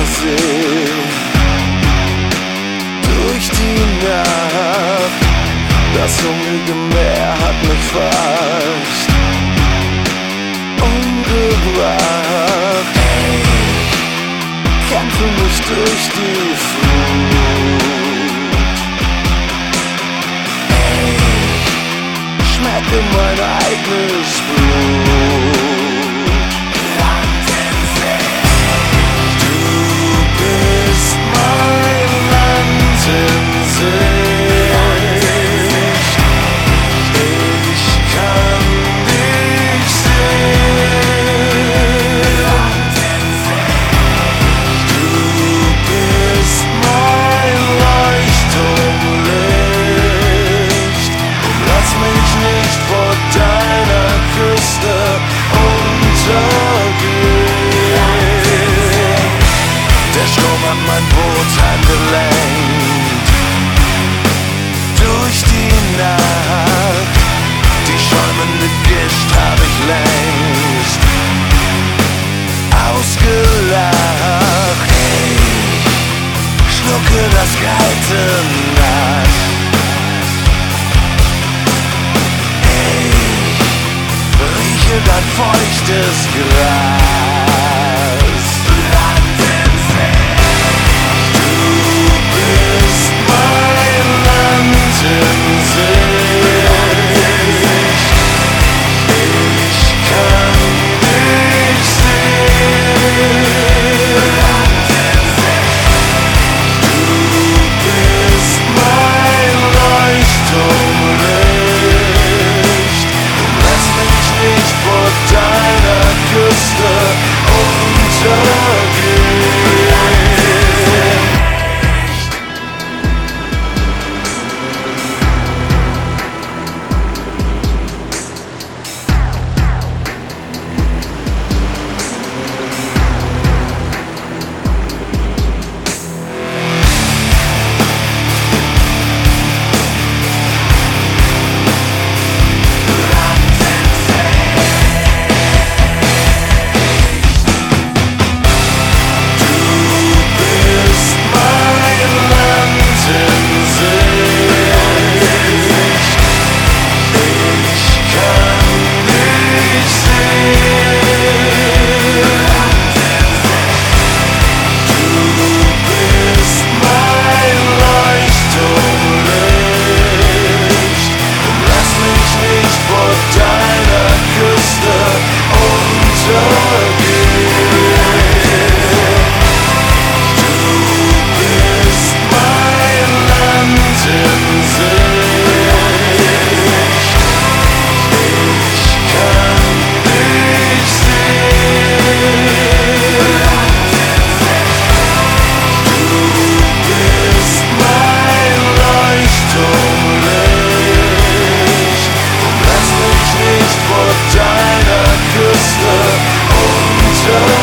See. Durch die Nacht, das hungrige Meer hat mich fast umgebracht. Kämpfe mich durch die Flut. Schmecke mein eigenes Blut. Mein Boot heimgelenkt durch die Nacht. Die schäumende Gischt hab ich längst ausgelacht. Schlucke das kalte Nass. Rieche dein feuchtes Gras. Deiner Küste unter